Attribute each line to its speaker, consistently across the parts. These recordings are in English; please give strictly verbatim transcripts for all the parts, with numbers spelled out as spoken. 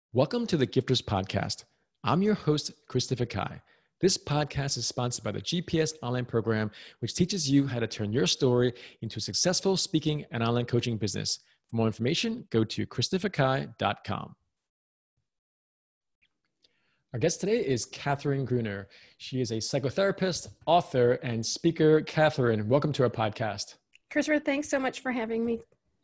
Speaker 1: Welcome to the Gifters Podcast. I'm your host, Christopher Kai. This podcast is sponsored by the G P S Online Program, which teaches you how to turn your story into a successful speaking and online coaching business. For more information, go to christopher kai dot com. Our guest today is Catherine Gruner. She is a psychotherapist, author, and speaker. Catherine, welcome to our podcast.
Speaker 2: Christopher, thanks so much for having me.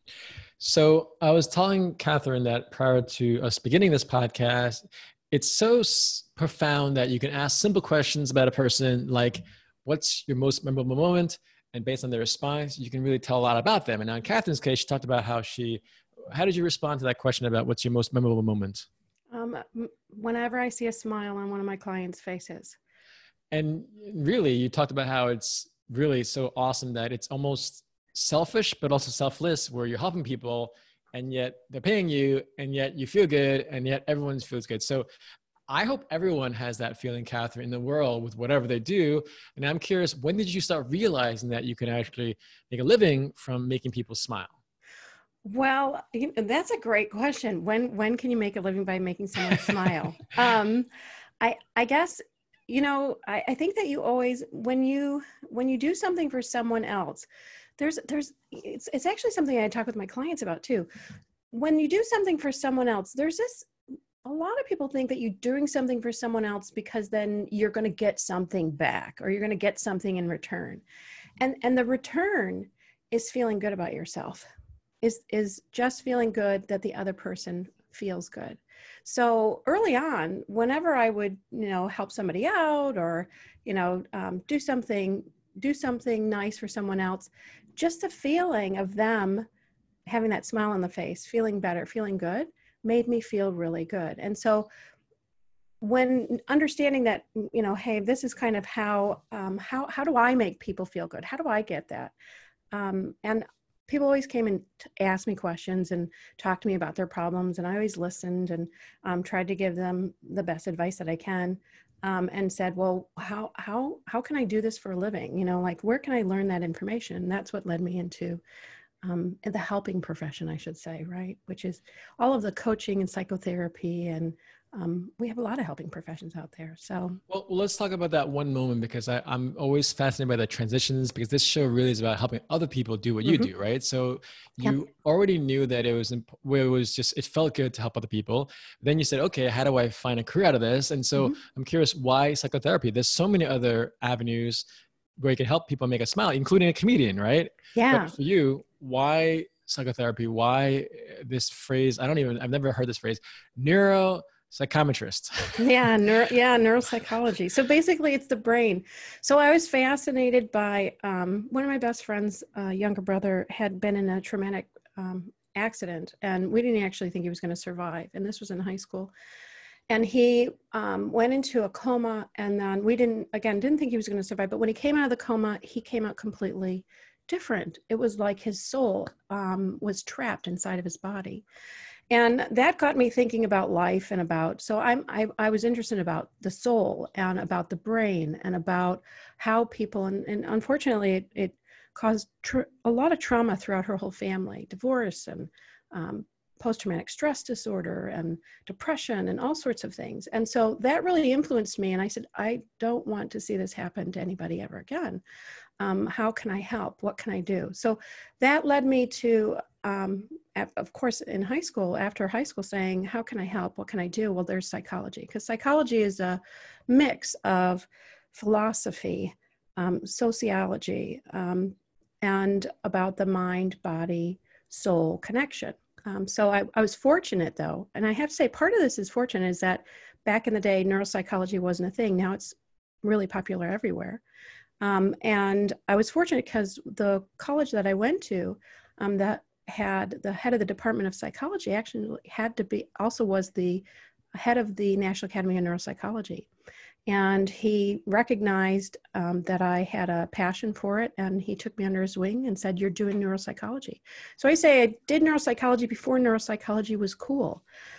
Speaker 1: So I was telling Catherine that prior to us beginning this podcast, it's so s- profound that you can ask simple questions about a person like, what's your most memorable moment? And based on their response, you can really tell a lot about them. And now in Catherine's case, she talked about how she, how did you respond to that question about what's your most memorable moment?
Speaker 2: Um, whenever I see a smile on one of my clients' faces.
Speaker 1: And really, you talked about how it's really so awesome that it's almost selfish, but also selfless, where you're helping people and yet they're paying you and yet you feel good and yet everyone feels good. So I hope everyone has that feeling, Catherine, in the world with whatever they do. And I'm curious, when did you start realizing that you can actually make a living from making people smile?
Speaker 2: Well, you know, that's a great question. When when can you make a living by making someone smile? um, I I guess, you know, I, I think that you always, when you when you do something for someone else, there's there's it's it's actually something I talk with my clients about too. When you do something for someone else, there's this, a lot of people think that you're doing something for someone else because then you're going to get something back or you're going to get something in return. And and the return is feeling good about yourself. Is is just feeling good that the other person feels good. So early on, whenever I would, you know, help somebody out or, you know, um, do something, do something nice for someone else, just the feeling of them having that smile on the face, feeling better, feeling good, made me feel really good. And so when understanding that, you know, hey, this is kind of how, um, how, how do I make people feel good? How do I get that? Um, and people always came and t- asked me questions and talked to me about their problems. And I always listened and um, tried to give them the best advice that I can. Um, and said, well, how, how, how can I do this for a living? You know, like, where can I learn that information? And that's what led me into um, the helping profession, I should say, right? Which is all of the coaching and psychotherapy. And um, we have a lot of helping professions out there. So,
Speaker 1: Well, well, let's talk about that one moment because I, I'm always fascinated by the transitions because this show really is about helping other people do what you
Speaker 2: mm-hmm.
Speaker 1: do, right? So
Speaker 2: Yep.
Speaker 1: you already knew that it was imp- where it was just, it felt good to help other people. Then you said, okay, how do I find a career out of this? And so
Speaker 2: Mm-hmm.
Speaker 1: I'm curious, why psychotherapy? There's so many other avenues where you can help people make a smile, including a comedian, right?
Speaker 2: Yeah.
Speaker 1: But for you, why psychotherapy? Why this phrase? I don't even, I've never heard this phrase, neuro psychometrist.
Speaker 2: Yeah, neuro, yeah, neuropsychology. So basically, it's the brain. So I was fascinated by um, one of my best friends' uh, younger brother had been in a traumatic um, accident, and we didn't actually think he was going to survive. And this was in high school. And he um, went into a coma, and then we didn't, again, didn't think he was going to survive. But when he came out of the coma, he came out completely different. It was like his soul um, was trapped inside of his body. And that got me thinking about life and about, so I'm, I, I was interested about the soul and about the brain and about how people, and, and unfortunately it, it caused tr- a lot of trauma throughout her whole family, divorce and um, post-traumatic stress disorder and depression and all sorts of things. And so that really influenced me. And I said, I don't want to see this happen to anybody ever again. Um, how can I help? What can I do? So that led me to, um, of course, in high school, after high school, saying, how can I help? What can I do? Well, there's psychology, because psychology is a mix of philosophy, um, sociology, um, and about the mind, body, soul connection. Um, so I, I was fortunate, though, and I have to say part of this is fortunate, is that back in the day, neuropsychology wasn't a thing. Now it's really popular everywhere. Um, and I was fortunate because the college that I went to, um, that had the head of the Department of Psychology actually had to be, also was the head of the National Academy of Neuropsychology. And he recognized um, that I had a passion for it, and he took me under his wing and said, you're doing neuropsychology. So I say I did neuropsychology before neuropsychology was cool.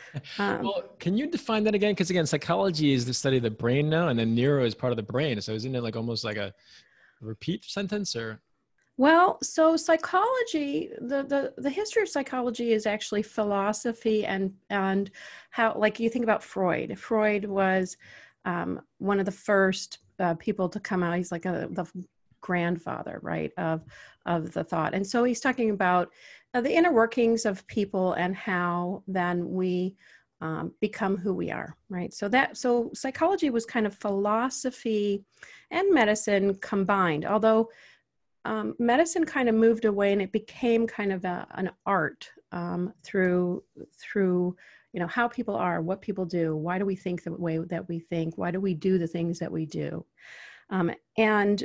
Speaker 2: Um,
Speaker 1: Well, can you define that again? Because again, psychology is the study of the brain now, and then neuro is part of the brain. So isn't it like almost like a repeat sentence or?
Speaker 2: Well, so psychology, the, the, the history of psychology is actually philosophy and, and how, like you think about Freud. Freud was um, one of the first uh, people to come out. He's like a, the grandfather, right, of, of the thought. And so he's talking about uh, the inner workings of people and how then we um, become who we are, right? So that, so psychology was kind of philosophy and medicine combined, although Um, medicine kind of moved away and it became kind of a, an art um, through, through, you know, how people are, what people do, why do we think the way that we think, why do we do the things that we do. Um, and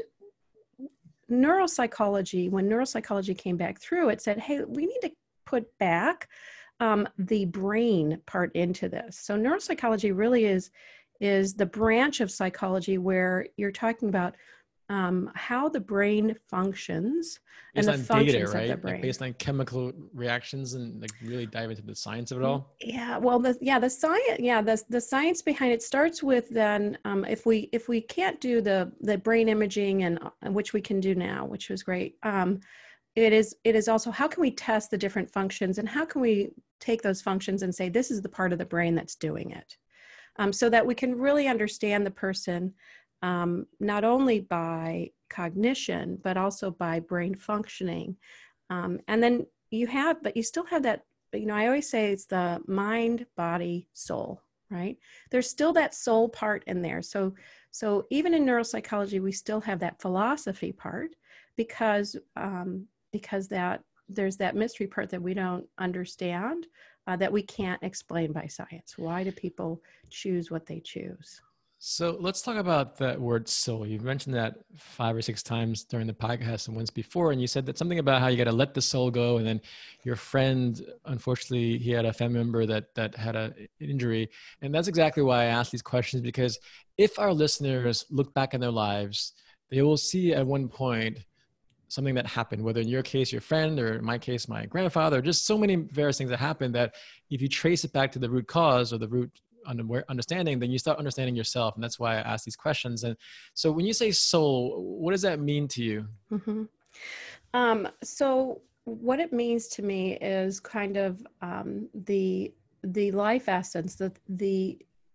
Speaker 2: neuropsychology, when neuropsychology came back through, it said, hey, we need to put back um, the brain part into this. So neuropsychology really is, is the branch of psychology where you're talking about Um, how the brain functions and
Speaker 1: Based
Speaker 2: the
Speaker 1: on data,
Speaker 2: functions of the
Speaker 1: right? Like
Speaker 2: brain.
Speaker 1: based on chemical reactions and like really dive into the science of it all.
Speaker 2: Yeah, well, the yeah the science yeah the the science behind it starts with then um, if we if we can't do the the brain imaging and uh, which we can do now, which was great. Um, it is it is also how can we test the different functions and how can we take those functions and say this is the part of the brain that's doing it, um, so that we can really understand the person. Um, not only by cognition, but also by brain functioning. Um, and then you have, but you still have that, you know, I always say it's the mind, body, soul, right? There's still that soul part in there. So, so even in neuropsychology, we still have that philosophy part because, um, because that there's that mystery part that we don't understand, uh, that we can't explain by science. Why do people choose what they choose?
Speaker 1: So let's talk about that word soul. You've mentioned that five or six times during the podcast and once before, and you said that something about how you got to let the soul go. And then your friend, unfortunately, he had a family member that that had a, an injury. And that's exactly why I ask these questions, because if our listeners look back in their lives, they will see at one point something that happened, whether in your case, your friend, or in my case, my grandfather, just so many various things that happened that if you trace it back to the root cause or the root understanding, then you start understanding yourself. And that's why I ask these questions. And so when you say soul, what does that mean to you?
Speaker 2: Mm-hmm. Um, so what it means to me is kind of um, the the life essence, the the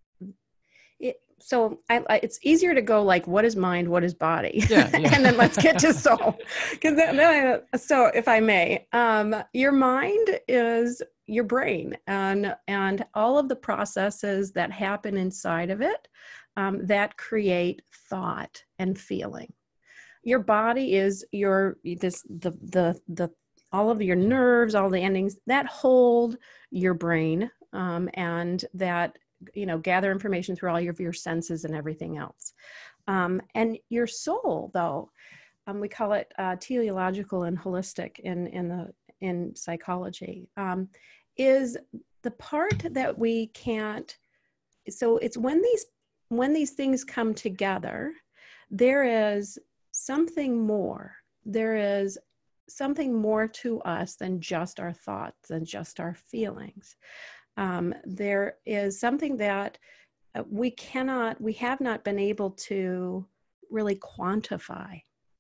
Speaker 2: it, so I, I, it's easier to go like, what is mind, what is body?
Speaker 1: Yeah, yeah.
Speaker 2: And then let's get to soul. Because then, then I, so if I may, um, your mind is your brain and, and all of the processes that happen inside of it um, that create thought and feeling. Your body is your, this, the, the, the, all of your nerves, all the endings that hold your brain um, and that, you know, gather information through all of your senses and everything else. Um, and your soul, though, um, we call it uh, teleological and holistic in, in the, in psychology, um, is the part that we can't, so it's when these, when these things come together, there is something more. There is something more to us than just our thoughts and just our feelings. Um, there is something that uh, we cannot, we have not been able to really quantify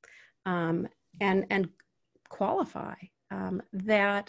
Speaker 2: um, and, and qualify um, that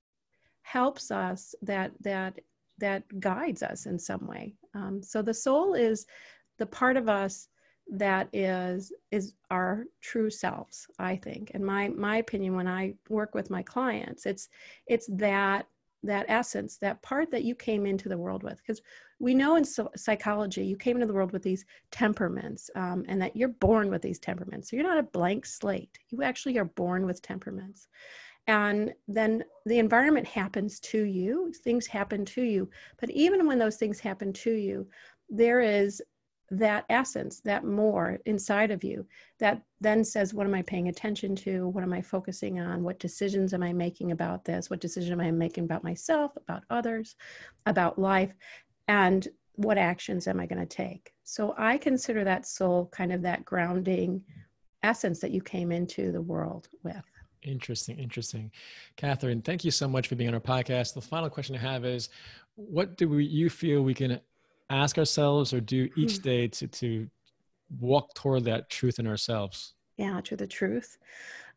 Speaker 2: helps us, that, that, that guides us in some way. Um, so the soul is the part of us that is, is our true selves, I think. In my, my opinion, when I work with my clients, it's, it's that that essence, that part that you came into the world with. Because we know in so- psychology, you came into the world with these temperaments um, and that you're born with these temperaments. So you're not a blank slate. You actually are born with temperaments. And then the environment happens to you, things happen to you. But even when those things happen to you, there is that essence, that more inside of you that then says, what am I paying attention to? What am I focusing on? What decisions am I making about this? What decision am I making about myself, about others, about life? And what actions am I going to take? So I consider that soul kind of that grounding essence that you came into the world with.
Speaker 1: Interesting, interesting. Catherine, thank you so much for being on our podcast. The final question I have is, what do we, you feel we can ask ourselves or do each day to, to walk toward that truth in ourselves?
Speaker 2: Yeah, to the truth.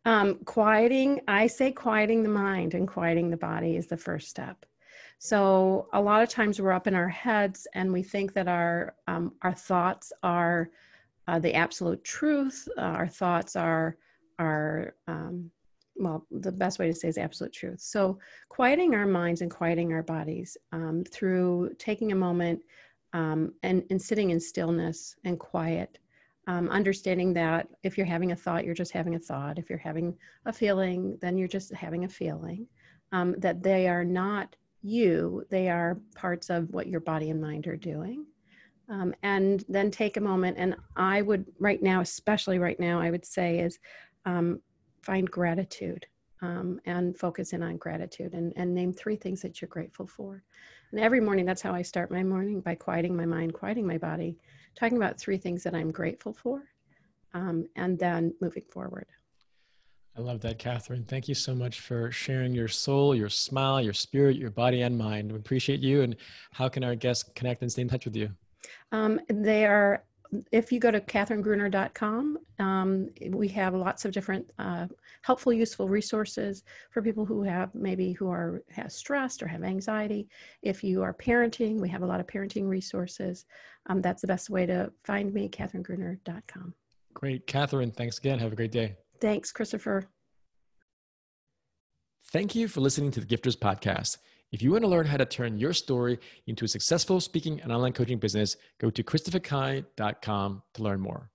Speaker 2: Um, quieting, I say quieting the mind and quieting the body is the first step. So a lot of times we're up in our heads and we think that our um, our thoughts are uh, the absolute truth. Uh, our thoughts are are um, well, the best way to say is absolute truth. So quieting our minds and quieting our bodies um, through taking a moment um, and, and sitting in stillness and quiet. Um, understanding that if you're having a thought, you're just having a thought. If you're having a feeling, then you're just having a feeling. Um, that they are not you, they are parts of what your body and mind are doing. Um, and then take a moment, and I would right now, especially right now, I would say is um, find gratitude um, and focus in on gratitude and, and name three things that you're grateful for. And every morning, that's how I start my morning, by quieting my mind, quieting my body, talking about three things that I'm grateful for, um, and then moving forward.
Speaker 1: I love that, Catherine. Thank you so much for sharing your soul, your smile, your spirit, your body and mind. We appreciate you. And how can our guests connect and stay in touch with you?
Speaker 2: Um, they are, if you go to catherine gruner dot com, um, we have lots of different uh, helpful, useful resources for people who have maybe who are have stressed or have anxiety. If you are parenting, we have a lot of parenting resources. Um, that's the best way to find me, catherine gruner dot com.
Speaker 1: Great. Catherine, thanks again. Have a great day.
Speaker 2: Thanks, Christopher.
Speaker 1: Thank you for listening to the Gifters Podcast. If you want to learn how to turn your story into a successful speaking and online coaching business, go to christopher kai dot com to learn more.